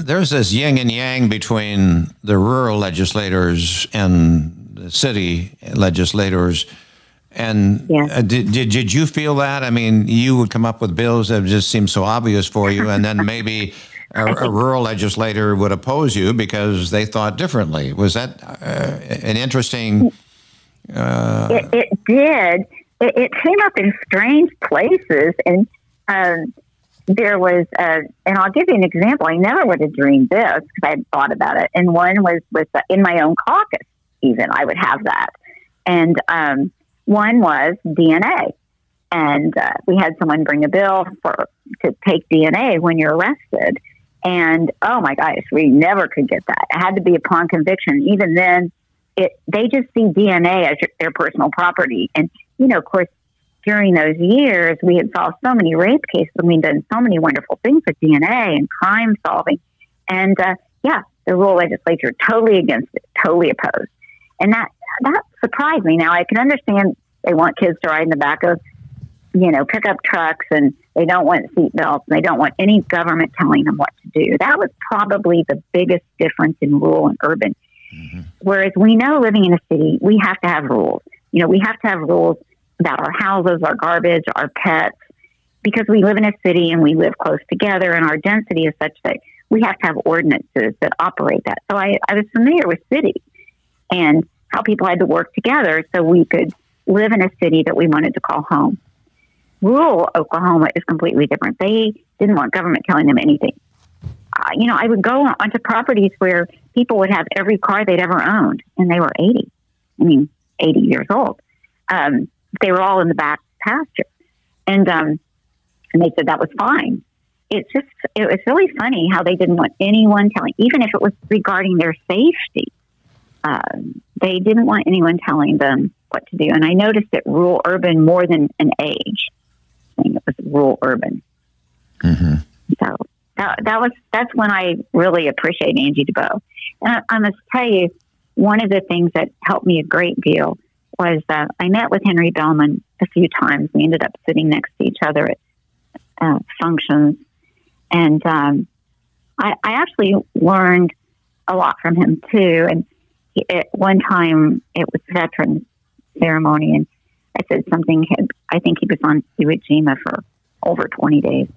there's this yin and yang between the rural legislators and the city legislators. And did you feel that? I mean, you would come up with bills that just seem so obvious for you, and then maybe a rural legislator would oppose you because they thought differently. Was that an interesting... It did. It came up in strange places, and there was, and I'll give you an example. I never would have dreamed this because I had thought about it. And one was in my own caucus, even. I would have that. And one was DNA. And we had someone bring a bill to take DNA when you're arrested. And, oh, my gosh, we never could get that. It had to be upon conviction. Even then, they just see DNA as their personal property. And, of course, during those years, we had solved so many rape cases. We'd done so many wonderful things with DNA and crime solving. And, the rural legislature totally against it, totally opposed. And that surprised me. Now, I can understand they want kids to ride in the back of, pickup trucks, and they don't want seatbelts, and they don't want any government telling them what to do. That was probably the biggest difference in rural and urban. Mm-hmm. Whereas we know living in a city, we have to have rules. We have to have rules about our houses, our garbage, our pets, because we live in a city and we live close together, and our density is such that we have to have ordinances that operate that. So I was familiar with cities and how people had to work together so we could live in a city that we wanted to call home. Rural Oklahoma is completely different. They didn't want government telling them anything. I would go onto properties where people would have every car they'd ever owned, and they were 80 years old. They were all in the back pasture. And they said that was fine. It was really funny how they didn't want anyone telling, even if it was regarding their safety. They didn't want anyone telling them what to do. And I noticed it rural urban more than an age thing. It was rural urban. Mm-hmm. So that's when I really appreciate Angie DeBow. And I must tell you, one of the things that helped me a great deal was that I met with Henry Bellman a few times. We ended up sitting next to each other at functions. And I actually learned a lot from him, too. And at one time, it was Veterans Ceremony, and I said something. I think he was on Iwo Jima for over 20 days.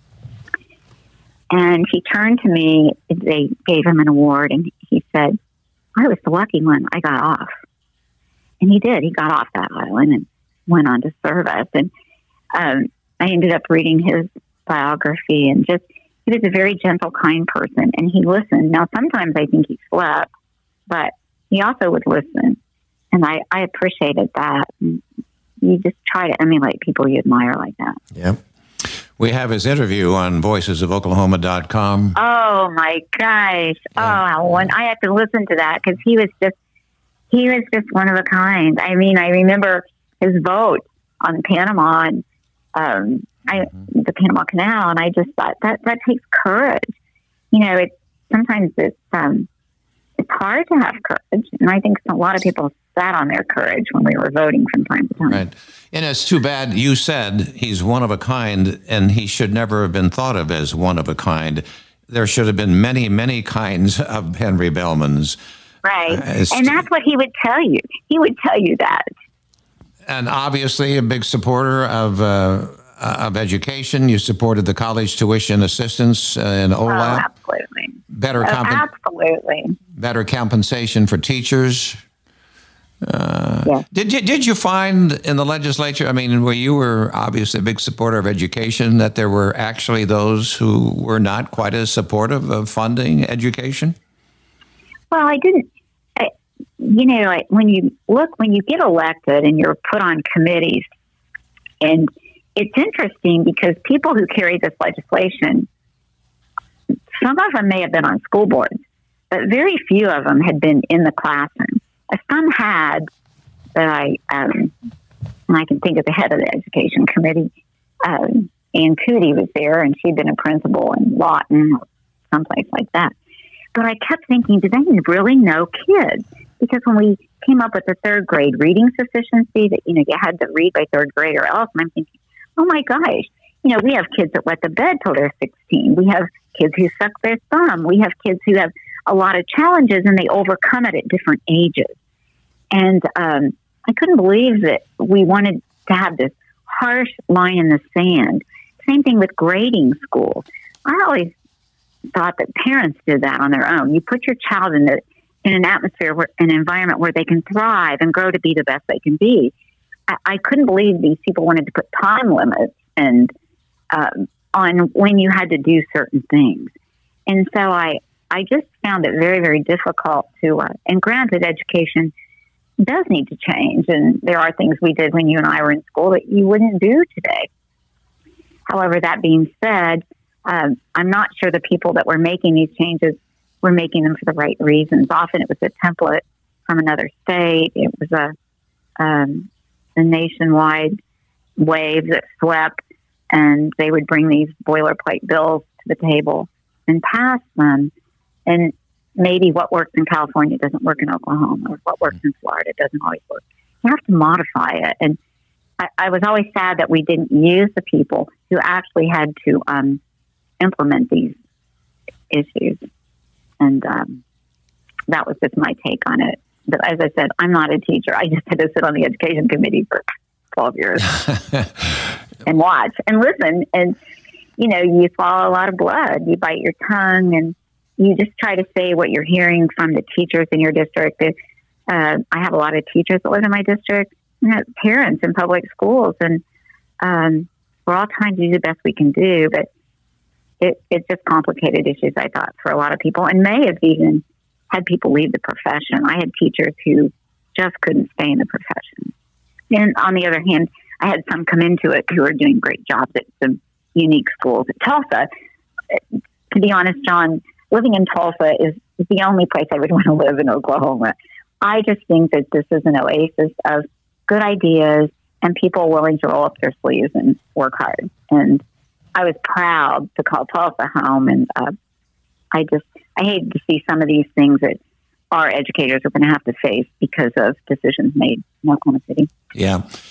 And he turned to me. They gave him an award, and he said, "I was the lucky one. I got off." And he did. He got off that island and went on to serve us. And I ended up reading his biography, and he was a very gentle, kind person, and he listened. Now, sometimes I think he slept, but he also would listen. And I appreciated that. And you just try to emulate people you admire like that. Yeah. We have his interview on voicesofoklahoma.com. Oh, my gosh. Yeah. I have to listen to that because he was just one of a kind. I mean, I remember his vote on Panama and the Panama Canal, and I just thought that takes courage. Sometimes it's hard to have courage, and I think a lot of people sat on their courage when we were voting from time to time. Right. And it's too bad you said he's one of a kind, and he should never have been thought of as one of a kind. There should have been many, many kinds of Henry Bellmans. Right. And that's what he would tell you. He would tell you that. And obviously a big supporter of education. You supported the college tuition assistance in OLAP. Oh, absolutely. Absolutely. Better compensation for teachers. Yes. Did you find in the legislature, I mean, where you were obviously a big supporter of education, that there were actually those who were not quite as supportive of funding education? Well, I didn't. When you get elected and you're put on committees, and it's interesting because people who carry this legislation, some of them may have been on school boards, but very few of them had been in the classroom. Some had, that and I can think of the head of the education committee, Ann Cootie was there, and she'd been a principal in Lawton or someplace like that. But I kept thinking, do they really know kids? Because when we came up with the third grade reading sufficiency, that you had to read by third grade or else, and I'm thinking, oh my gosh, we have kids that wet the bed till they're 16. We have kids who suck their thumb. We have kids who have a lot of challenges and they overcome it at different ages. And I couldn't believe that we wanted to have this harsh line in the sand. Same thing with grading schools. I always thought that parents did that on their own. You put your child in an atmosphere, an environment where they can thrive and grow to be the best they can be. I couldn't believe these people wanted to put time limits and on when you had to do certain things. And so I just found it very, very difficult to, and granted, education does need to change. And there are things we did when you and I were in school that you wouldn't do today. However, that being said, I'm not sure the people that were making these changes were making them for the right reasons. Often it was a template from another state. It was a nationwide wave that swept, and they would bring these boilerplate bills to the table and pass them. And maybe what works in California doesn't work in Oklahoma, or what works in Florida doesn't always work. You have to modify it. And I was always sad that we didn't use the people who actually had to implement these issues. And that was just my take on it. But as I said, I'm not a teacher. I just had to sit on the education committee for 12 years and watch and listen. And, you know, you swallow a lot of blood. You bite your tongue and you just try to say what you're hearing from the teachers in your district. I have a lot of teachers that live in my district, and have parents in public schools. And we're all trying to do the best we can do. But it's just complicated issues, I thought, for a lot of people, and may have even had people leave the profession. I had teachers who just couldn't stay in the profession. And on the other hand, I had some come into it who are doing great jobs at some unique schools. At Tulsa, to be honest, John, living in Tulsa is the only place I would want to live in Oklahoma. I just think that this is an oasis of good ideas and people willing to roll up their sleeves and work hard. And I was proud to call Tulsa home. And I hate to see some of these things that our educators are going to have to face because of decisions made in Oklahoma City. Yeah.